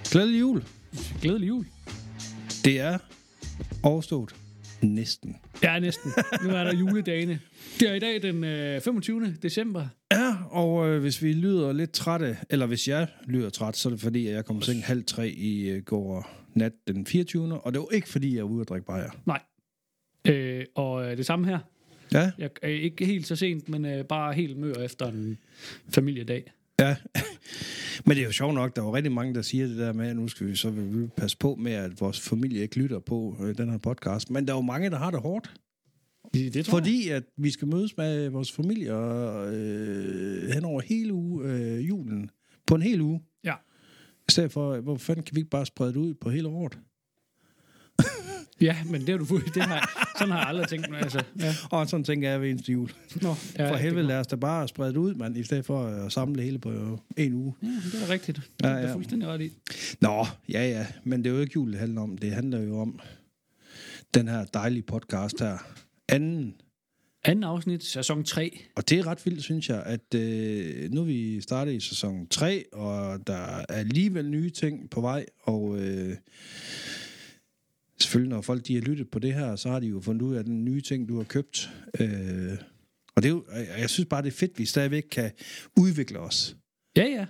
Glædelig jul. Glædelig jul. Det er overstået. Næsten. Ja, næsten. Nu er der juledagene. Det er i dag den 25. december. Ja, og hvis vi lyder lidt trætte, eller hvis jeg lyder træt, så er det fordi, at jeg kom i seng 2:30 i går nat den 24. Og det var ikke fordi, jeg var ude at drikke bajer. Nej. Og det samme her. Ja. Jeg er ikke helt så sent, men bare helt mør efter en familiedag. Ja, men det er jo sjovt nok, der er jo rigtig mange, der siger det der med, at nu skal vi så passe på med, at vores familie ikke lytter på den her podcast. Men der er jo mange, der har det hårdt. Det tror Fordi at vi skal mødes med vores familie hen over hele julen. På en hel uge. Ja. I stedet for, hvor fanden kan vi ikke bare sprede det ud på hele året? Ja, men det har du fået. Sådan har jeg aldrig tænkt mig. Altså, ja. Og sådan tænker jeg ved eneste jul. Nå, ja, For helvede, lad os da bare sprede det ud, mand, i stedet for at samle det hele på en uge. Ja, det er da rigtigt. Ja, Det er fuldstændig ret i. Nå, ja, men det er jo ikke jul, det handler om. Det handler jo om den her dejlige podcast her. Anden afsnit, sæson 3. Og det er ret vildt, synes jeg, at nu er vi startet i sæson 3, og der er alligevel nye ting på vej, og selvfølgelig, når folk de har lyttet på det her, så har de jo fundet ud af den nye ting, du har købt. Og det er jo, jeg synes bare, det er fedt, at vi stadigvæk kan udvikle os. Ja.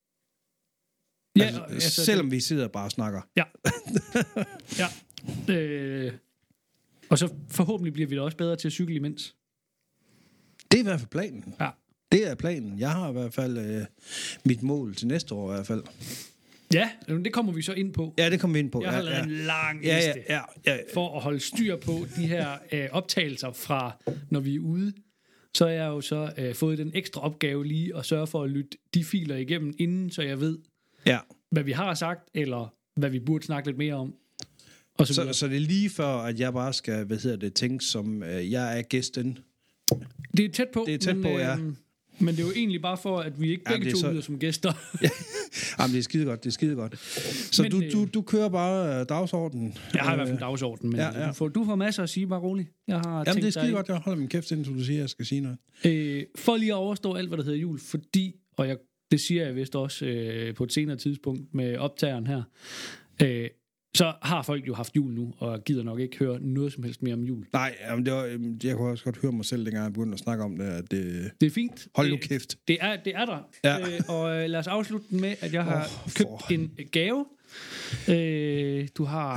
Altså, selvom vi sidder og bare snakker. Ja. Ja. Og så forhåbentlig bliver vi da også bedre til at cykle imens. Det er i hvert fald planen. Ja. Det er planen. Jeg har i hvert fald mit mål til næste år i hvert fald. Ja, det kommer vi så ind på. Ja, det kommer vi ind på. Jeg har lavet en lang liste for at holde styr på de her optagelser fra, når vi er ude. Så har jeg jo så fået den ekstra opgave lige at sørge for at lytte de filer igennem inden, så jeg ved, hvad vi har sagt, eller hvad vi burde snakke lidt mere om. Og så det er lige før, at jeg bare skal, tænke som, jeg er gæsten. Det er tæt på. Det er tæt på, ja. Men det er jo egentlig bare for, at vi ikke begge to lyder som gæster. Jamen, det er skide godt. Så men, du kører bare dagsordenen. Jeg har i hvert fald dagsordenen, men du får masser at sige, bare roligt. Jamen, det er skide godt, jeg holder min kæft, indtil du siger, at jeg skal sige noget. For lige at overstå alt, hvad der hedder jul, fordi, og det siger jeg vist også på et senere tidspunkt med optageren her, så har folk jo haft jul nu, og gider nok ikke høre noget som helst mere om jul. Nej, jamen jeg kunne også godt høre mig selv, dengang jeg begyndte at snakke om det. At det er fint. Hold nu kæft. Det er der. Ja. Og lad os afslutte med, at jeg har købt en gave. Du har...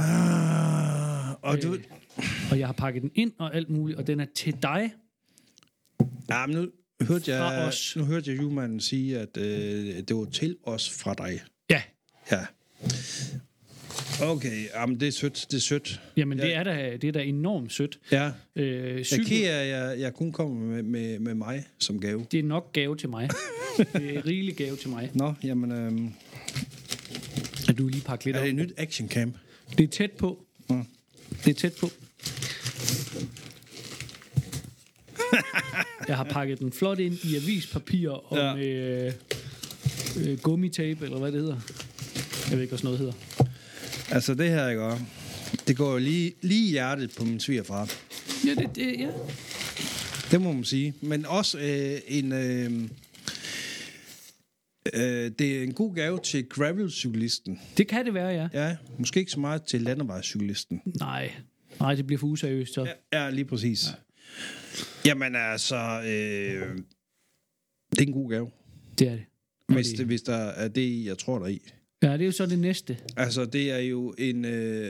og jeg har pakket den ind og alt muligt, og den er til dig. Ja, men nu hørte jeg julemanden sige, at det var til os fra dig. Ja. Okay, jamen det er sødt. Jamen det er da enormt sødt. Ja. Jeg kun kommer med mig som gave. Det er nok gave til mig. Det er rigelig gave til mig. Nå, jamen... At du lige pakke lidt op. Er det et nyt action camp? Det er tæt på. Det er tæt på. Jeg har pakket den flot ind i avispapir og med gummitape, eller hvad det hedder. Jeg ved ikke, hvad sådan noget hedder. Altså det her, ikke også? Det går jo lige i hjertet på min svigerfar. Ja, det må man sige. Men også det er en god gave til gravelcyklisten. Det kan det være, ja. Ja, måske ikke så meget til landevejscyklisten. Nej, det bliver for useriøst så. Ja, lige præcis. Ja. Jamen altså, det er en god gave. Det er det. Hvis der er det, jeg tror der i. Ja, det er jo så det næste. Altså, det er jo en...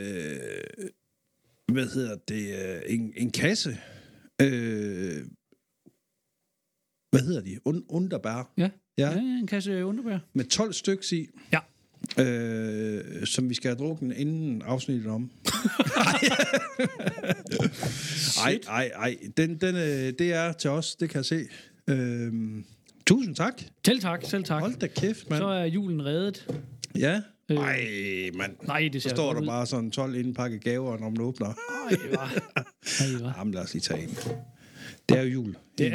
en kasse. Hvad hedder de? Underbær. Ja, en kasse underbær. Med 12 stykker i. Ja. Som vi skal have drukket inden afsnittet om. Ej. Det er til os, det kan jeg se. Tusind tak. Selv tak. Hold da kæft, mand. Så er julen reddet. Ja. Ej, mand. Nej, det så står der bare sådan 12 indpakket gaver, når man åbner. Ej, Jamen, lad os lige tage en. Det er jo jul.